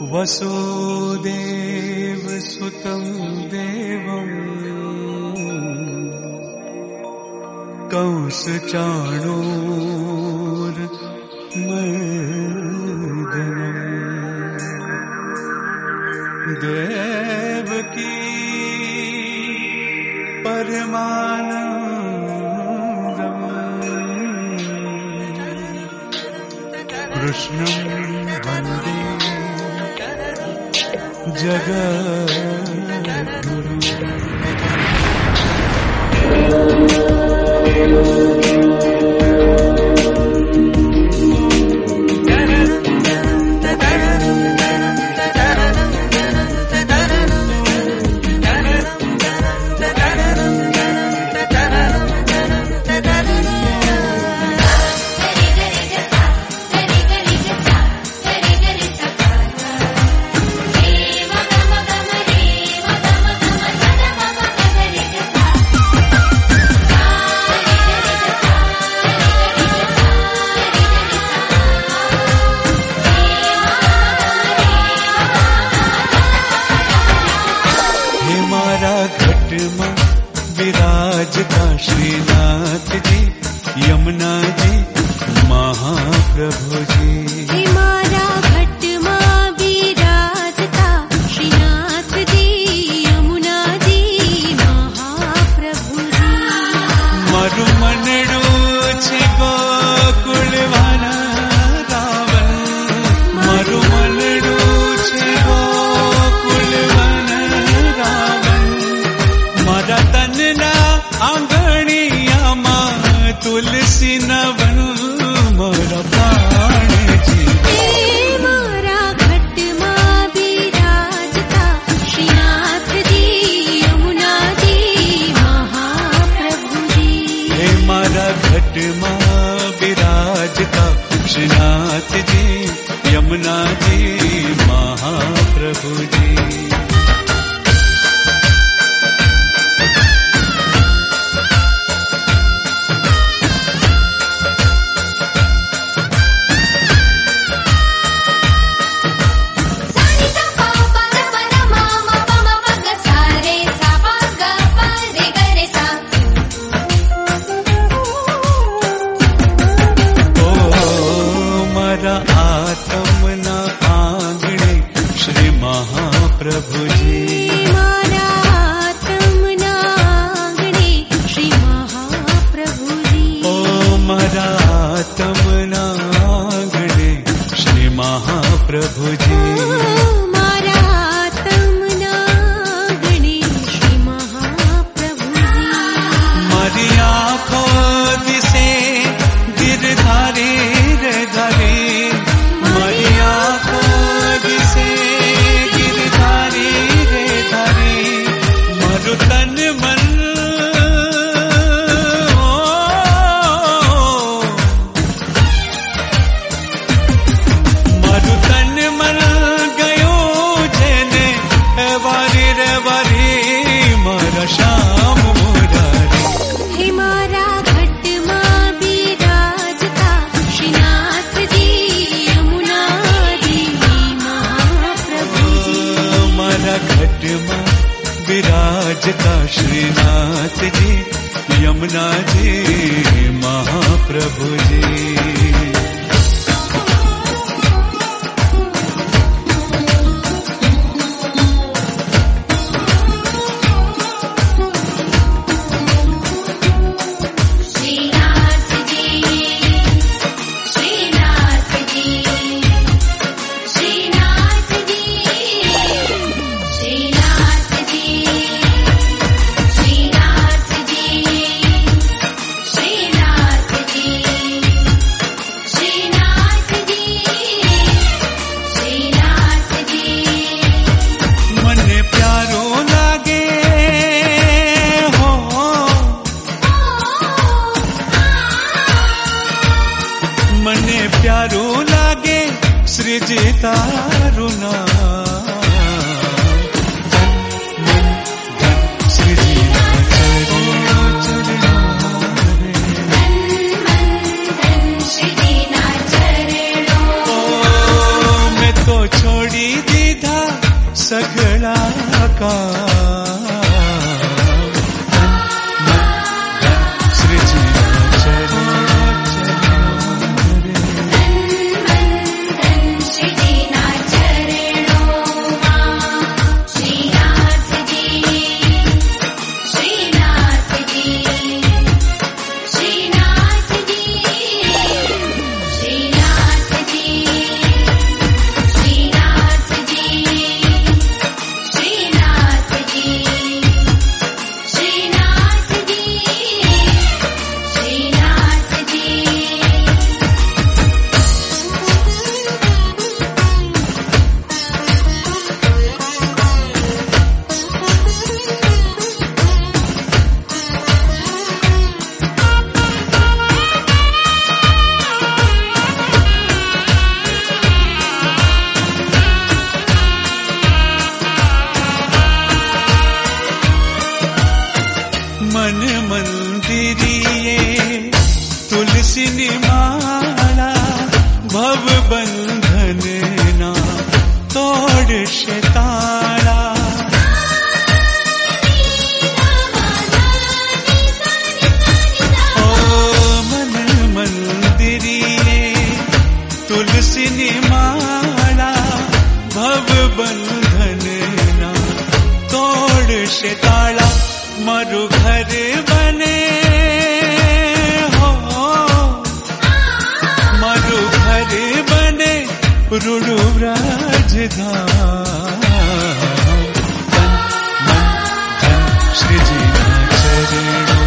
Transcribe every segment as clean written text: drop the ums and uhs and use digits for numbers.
वसुदेव सुतं देवं कंस चाणूरमर्दनम् देवकी परमानन्दम् कृष्णं वन्दे जगद्गुरु। विराजता श्रीनाथ जी यमुना जी महाप्रभु जी। हमारा घट मां विराजता श्रीनाथ जी यमुना जी महाप्रभु जी। मारू मनडू छे गोकुल वाला रावण, मारू मनडू छे गोकुल वाला रावण। मारा तनना आंगणियामा तुलसी नवन मारा प्राण जी। मारा घट मां विराजता श्रीनाथ जी यमुना जी महाप्रभु जी। हे मारा घट मां विराजता श्रीनाथ जी यमुना जी महाप्रभु जी। आत्मना आंगणे श्री महाप्रभु जी। मारा आत्मना आंगणे श्री महाप्रभु जी। ओ मारा आत्मना आंगणे श्री महाप्रभु जी। मारा आत्मना आंगणे श्री महाप्रभु जी। मारी आँखों दिसे गिरधारी रे धारी, मारी आँखों दिसे गिरधारी रे धारी। मारू तन मन मारू तन मन गयो जेने वारी रे वारी मारा श्याम मुरारी। हे मारा घट मां विराजता श्रीनाथ जी यमुना जी महाप्रभु जी। मारा घट मां विराजता श्रीनाथ जी यमुना जी महाप्रभु जी। मने प्यारो लागे सृजितारु नाम। सृजिता चरणों मैं तो छोड़ी दी मन मंदिरिये तुलसी निमाला भव बंधन ना तोड़ ताला ओ मन मंदिरिये तुलसी निमाला भव बंधन ना तोड़ ताला मरु घर बने हो मरु घर बने रुडु राजधाम तन मन धन श्री जी ना चरणों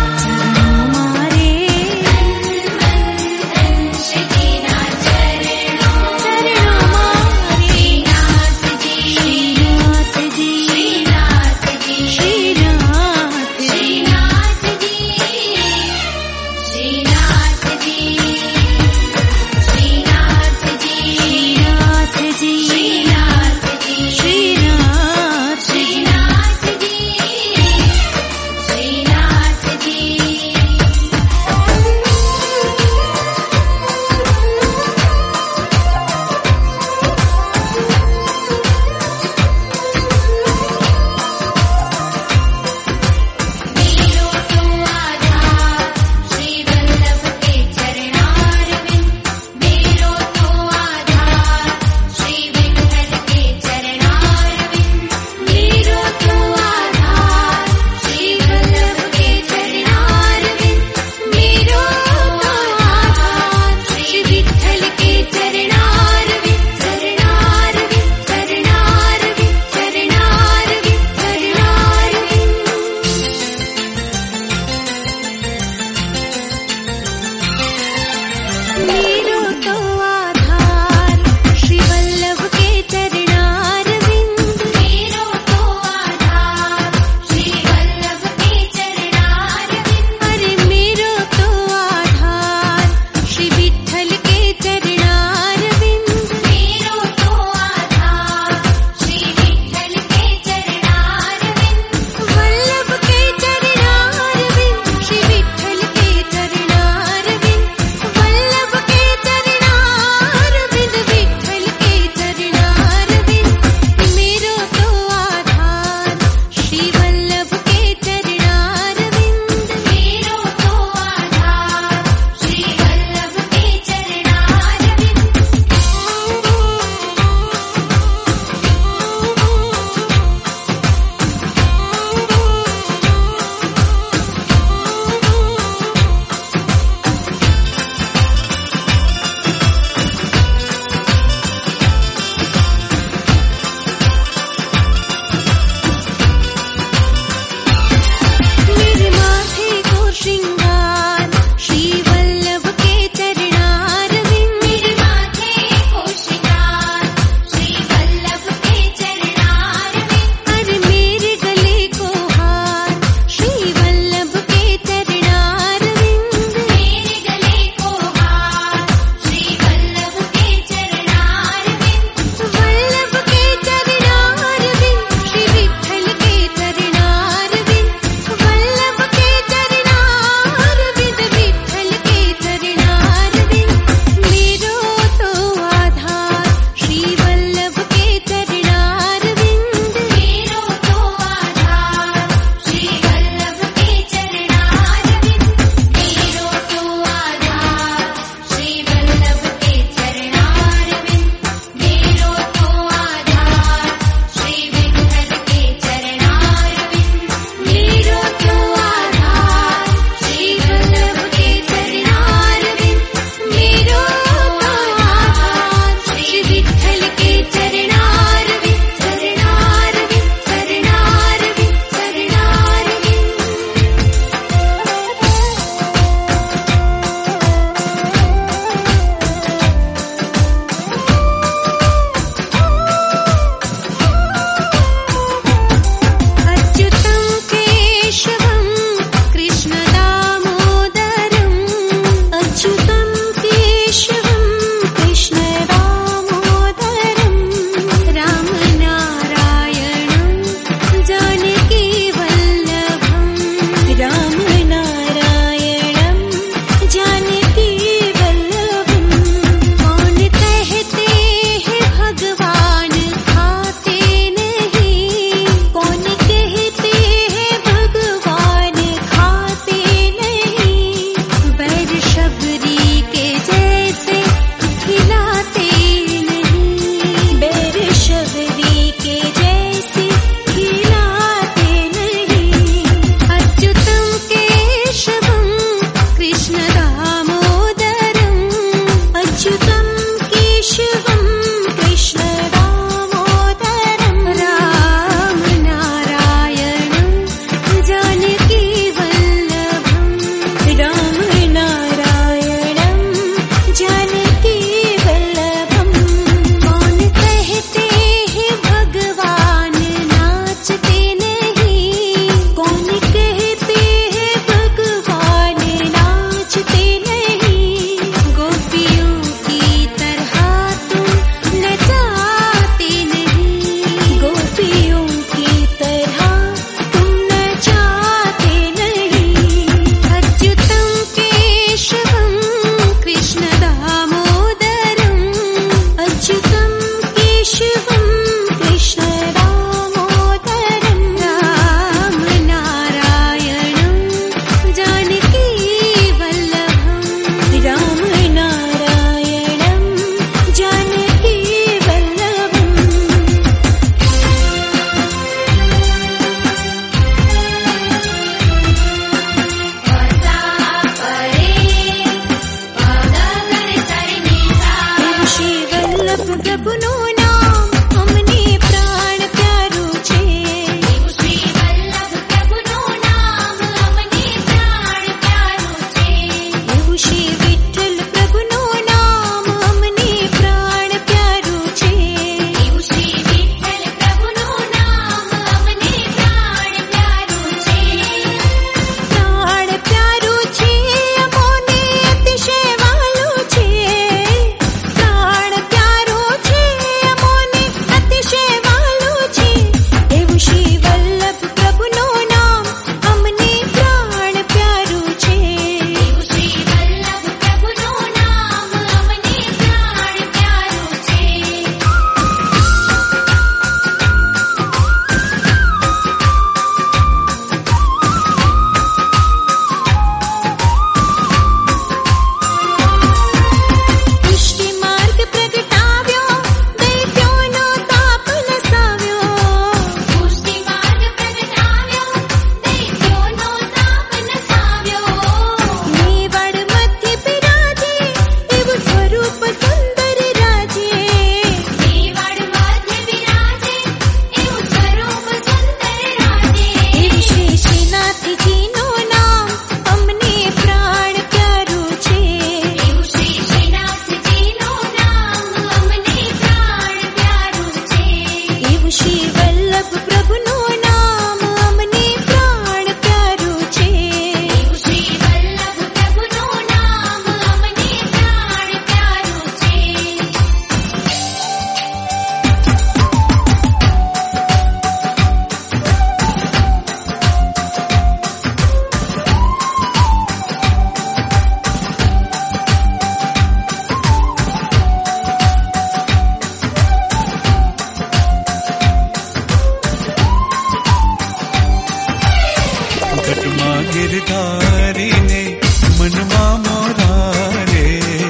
गिरधारी ने मनमा मोरा रे।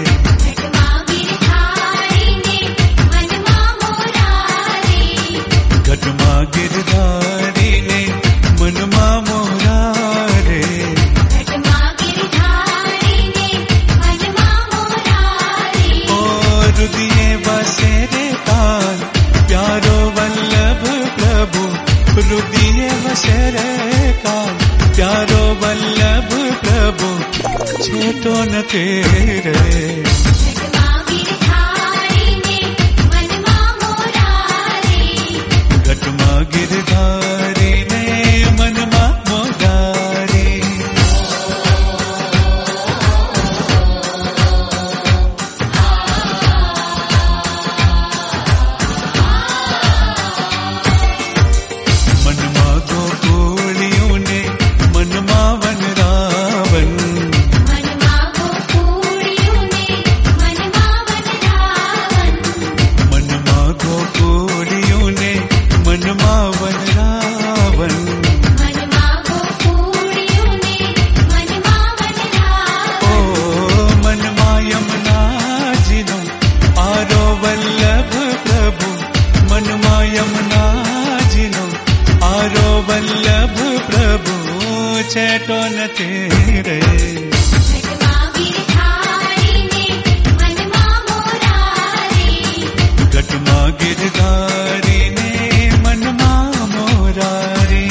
घटमा गिरधारी ने मनमा मोरा रे। ओ रुदिए बसे रे तान प्यारो वल्लभ प्रभु। रुदिए बसे रे तान प्यारो वल्लभ प्रभु। छेटो न तेरे घटमा गिरधारी ने मनमा मोरा रे। मनमा गोकुलियों ने मनमा वन रावण। मनमा गोकुलियों ने मनमा वन रावण। ओ मनमा यमुना जिनो आरो वल्लभ प्रभु। मनमा यमुना जिनो आरो वल्लभ प्रभु। छेटो न तेरे घटमा गिरधारी ने मनमा मोरा रे।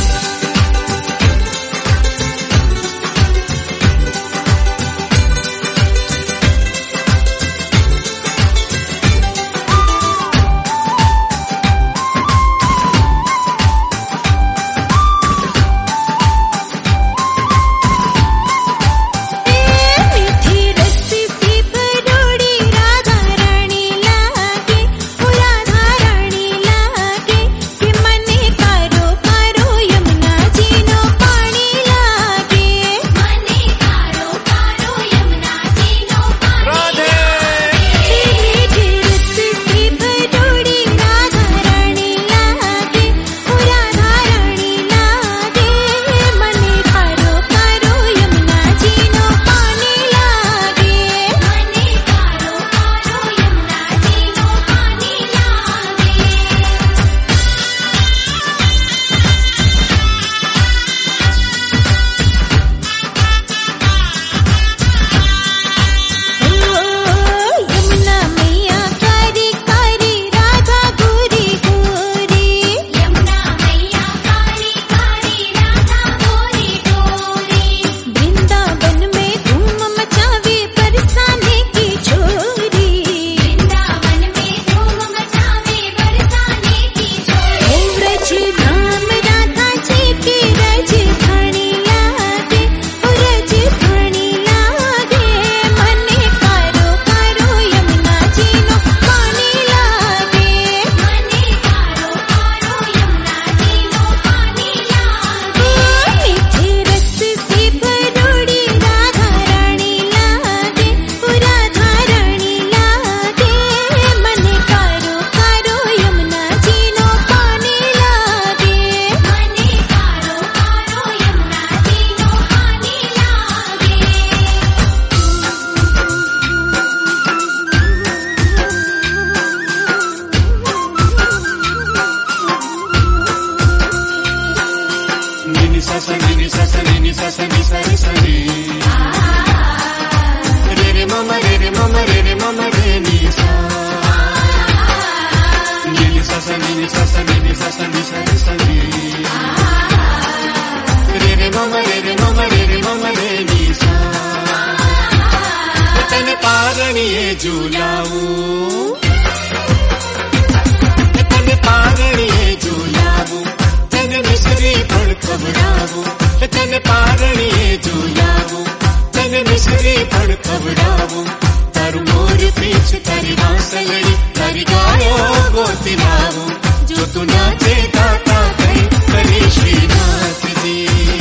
जो तू नाचे गाता गई करे श्रीनाथ जी,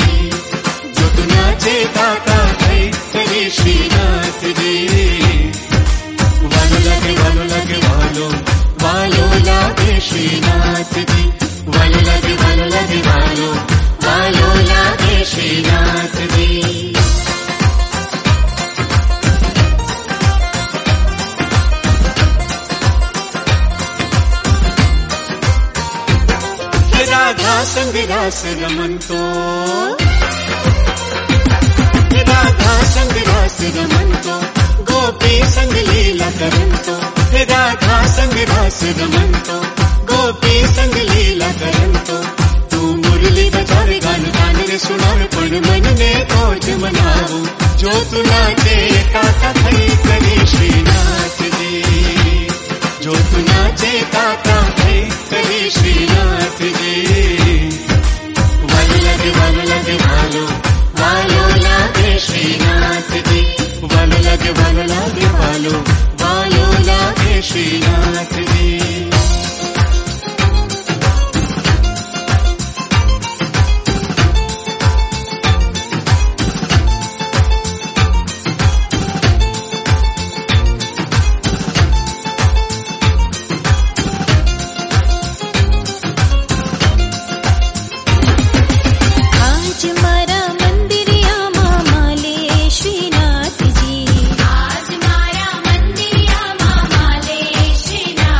जो तू नाचे गाता गई करे श्रीनाथ जी। वालो लगे वालो, वालो लागे श्रीनाथ जी, वालो लगे वालो, वालो लागे श्रीनाथ जी। संग रास रमंतो, राधा संग रास रमंतो, गोपी संग लीला करंतो, राधा संग रास रमंतो, गोपी संग लीला करंतो। तू मुरली बजावे गान गान रे सुनावे पण मन ने तोज मनावो, जो तू नाचे ताता थई करे श्रीनाथ जी, जो तू नाचे ताता थई करे श्रीनाथ जी। वालो लगे वालो, वालो लागे श्रीनाथ जी, वालो लगे वालो, वालो लागे श्रीनाथ जी। आज मारा मंदिरिया मामा ले श्रीनाथ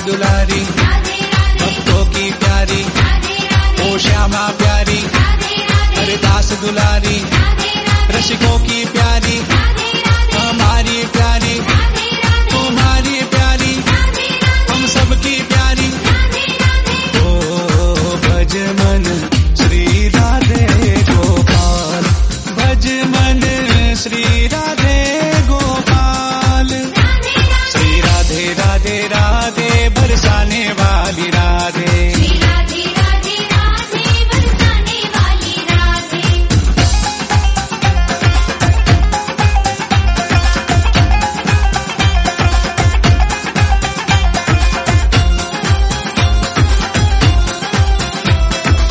दुलारी, भक्तों की प्यारी, ओ श्यामा प्यारी, हरदास दुलारी, रसिकों की प्यारी, हमारी प्यारी, तुम्हारी प्यारी, हम सबकी प्यारी। ओ भज मन श्री राधे गोपाल, भज मन श्री राधे गोपाल। श्री राधे राधे राधे बरसाने वाली राधे,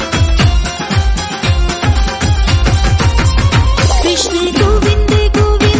कृष्ण गोविंद गोविंद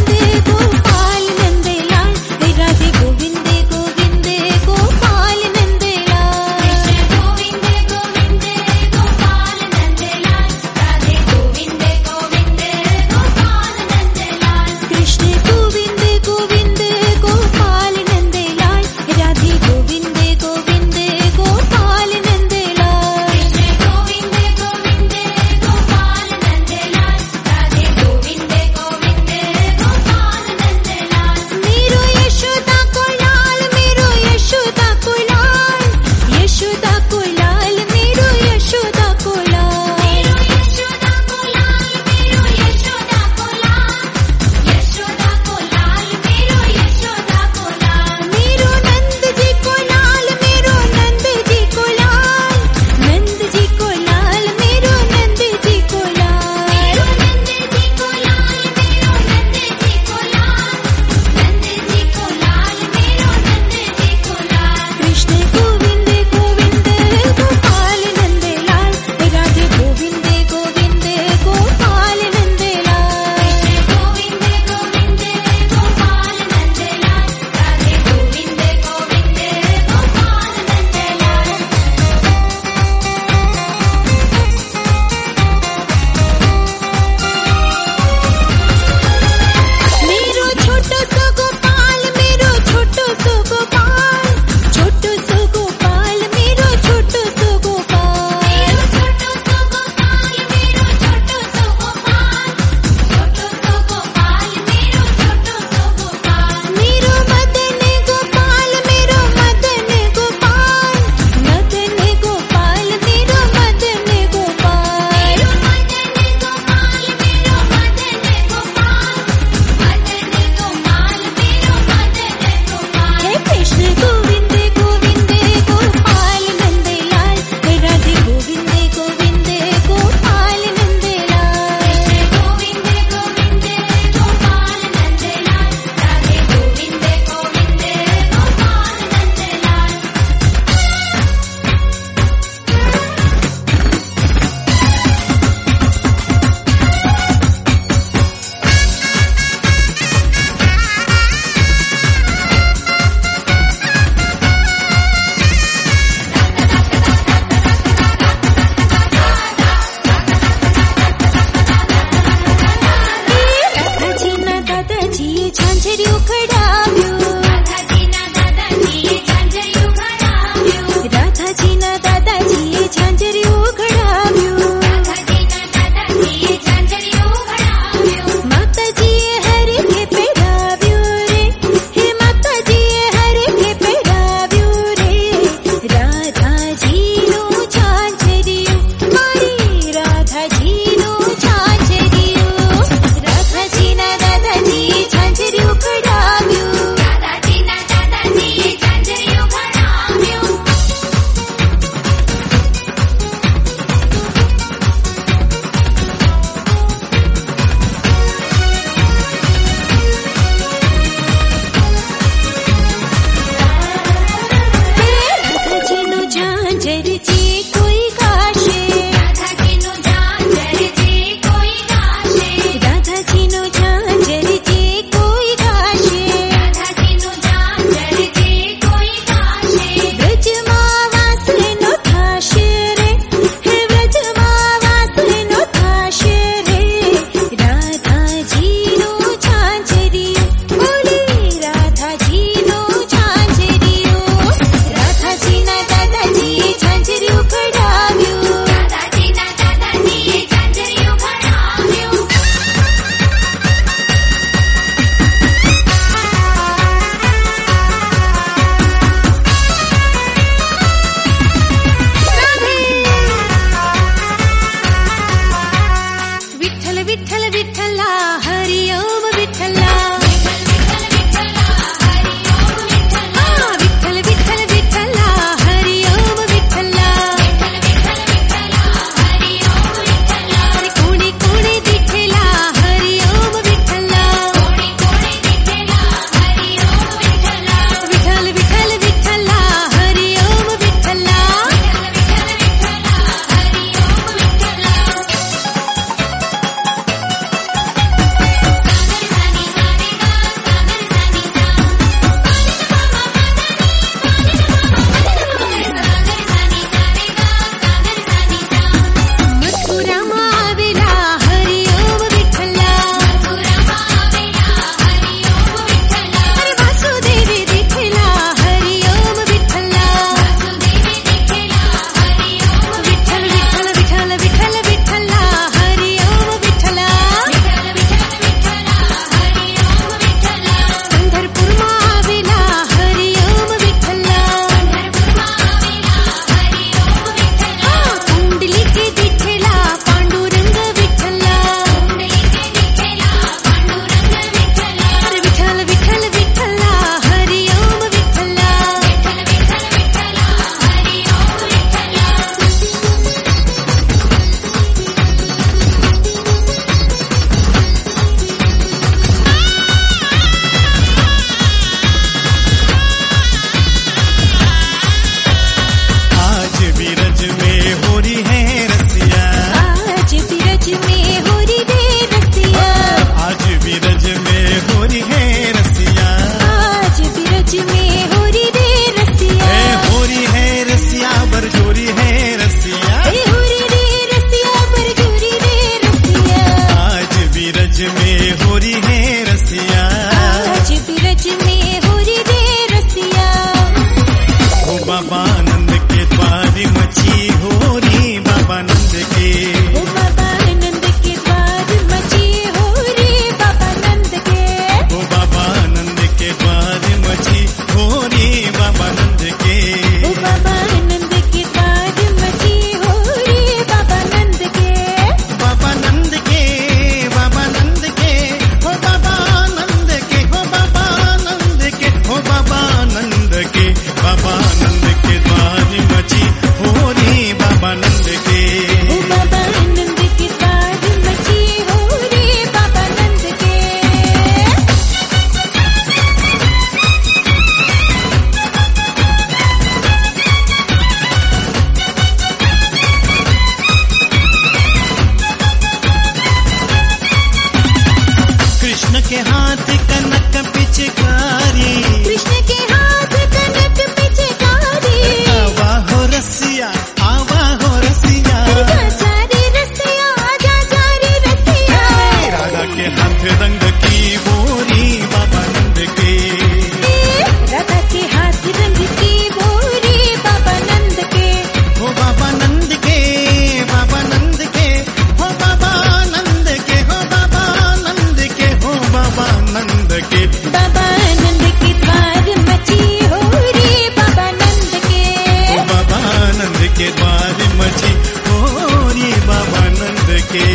के हाथ कनक पिचकारी, कृष्ण के हाथ कनक पिचकारी, आवा हो रसिया, आवा हो रसिया, चारी रसिया, आजा चारी रसिया, राधा के हाथ रंग की बोरी बाबा नंद के, राधा के हाथ रंग की बोरी बाबा नंद के, हो बाबा नंद के, बाबा नंद के, हो बाबा नंद के, हो बाबा नंद के, हो बाबा नंद के, बाबा नंद के द्वार मची हो रे बाबा नंद के, हो बाबा नंद के द्वार मची हो रे बाबा नंद के।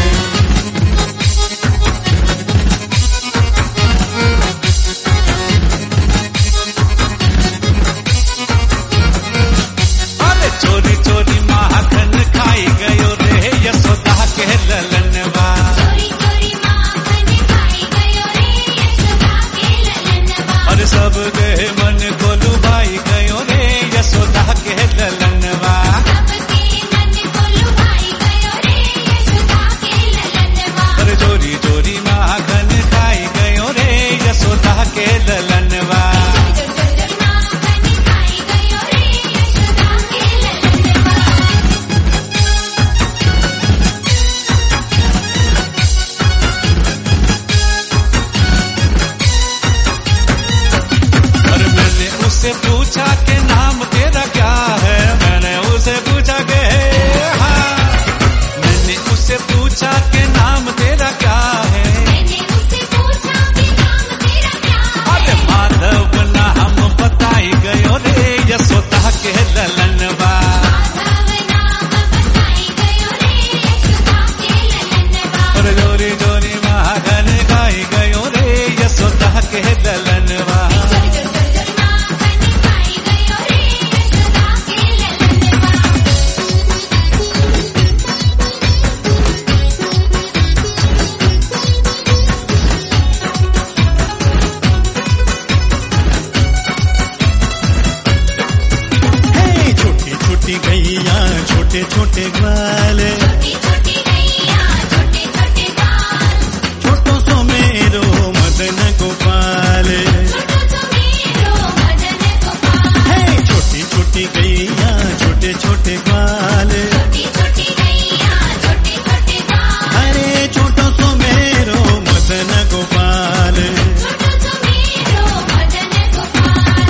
अरे चोरी चोरी माखन खाई गयो रे यशोदा के ललनवा, चोरी चोरी माखन खाई गयो रे यशोदा के ललनवा, अरे सब गए मन को लुभाई गयो रे यशोदा के ललनवा, सबके मन को लुभाई गयो रे यशोदा के ललनवा, अरे चोरी चोरी माखन खाई गयो रे यशोदा के ललनवा, माखन खाई गयो रे यशोदा के ललनवा, अरे मैंने उससे पूछा कि नाम तेरा क्या है, मैंने उसे पूछा कि हाँ, मैंने उससे पूछा कि नाम तेरा क्या है, मैंने उससे पूछा कि नाम तेरा क्या है, अरे माधव नाम बताई गयो रे यशोदा के ललनवा, माधव नाम बताई गयो रे यशोदा के ललनवा, अरे जोरी जोरी माखन खाई गयो रे यशोदा के ललनवा, माखन खाई गयो रे यशोदा के ललनवा, हे छोटी छोटी गैया छोटे छोटे ग्वाल, छोटी छोटी गैया छोटे छोटे बाल, छोटो सो मेरो मदन गोपाल, छोटो सो मेरो मदन गोपाल, हे छोटी छोटी गैया छोटे छोटे ग्वाल, छोटी छोटी गैया छोटे छोटे बाल, अरे छोटो सो मेरो मदन गोपाल, छोटो सो मेरो मदन गोपाल,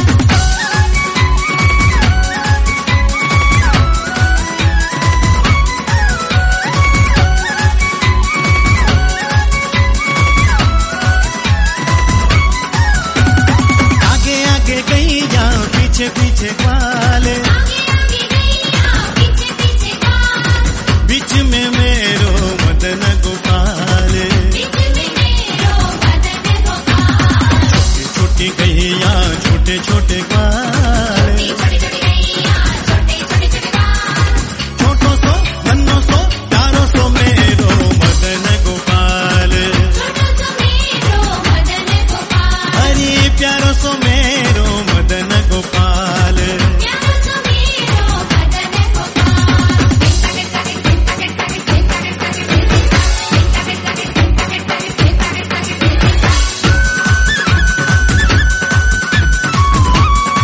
आगे आगे गैया पीछे पीछे ग्वाल, आगे आगे गैया पीछे पीछे बाल, बीच में मेरो मदन गोपाल, बीच में मेरो मदन गोपाल, छोटी छोटी गैया छोटे छोटे ग्वाल, छोटी छोटी गैया छोटे छोटे बाल, छोटो सो नन्नो सो प्यारो सो मेरो मदन गोपाल, छोटो सो मेरो मदन गोपाल, हरी प्यारो सो मेरो मदन गोपाल, प्यारो सो मेरो मदन गोपाल,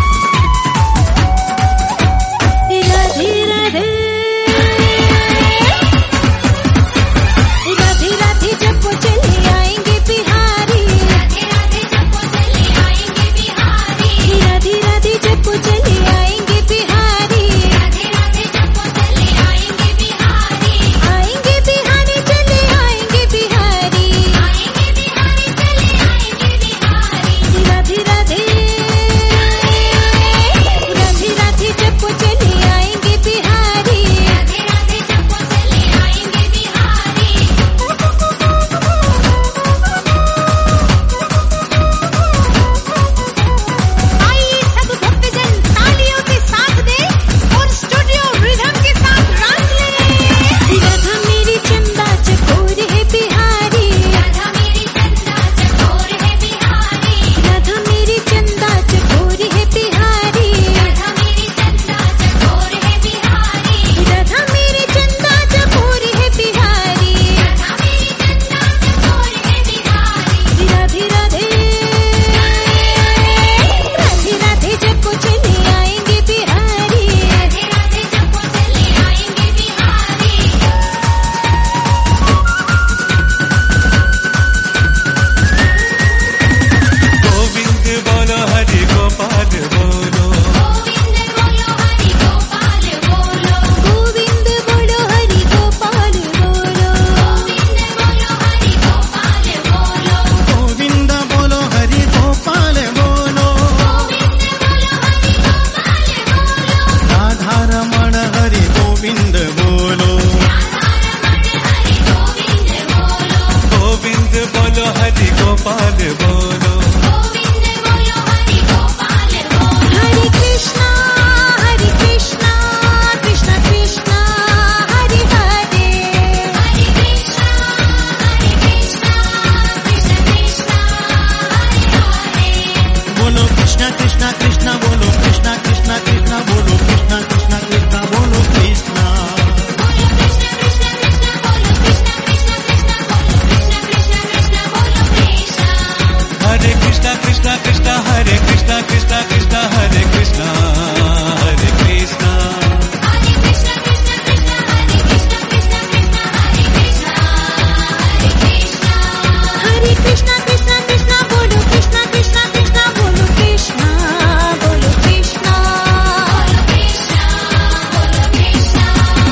कृष्णा कृष्णा हरे कृष्णा कृष्णा कृष्णा हरे कृष्णा हरे कृष्णा हरे कृष्णा कृष्णा कृष्णा हरे कृष्णा कृष्णा कृष्णा हरे कृष्णा हरे कृष्णा हरे कृष्णा कृष्णा कृष्णा बोलो कृष्णा कृष्णा कृष्णा बोलो कृष्णा बोलो कृष्णा बोलो कृष्णा बोलो कृष्णा।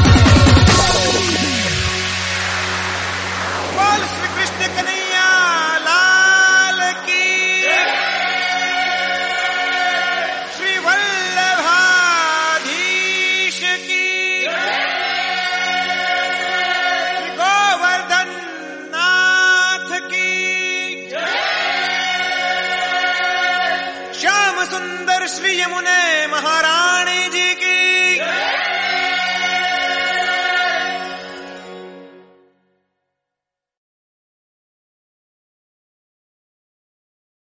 बोल श्री कृष्ण कन्हैया लाल की, श्री वल्लभाधीश की, श्री गोवर्धन नाथ की, श्याम सुंदर श्री यमुने महाराज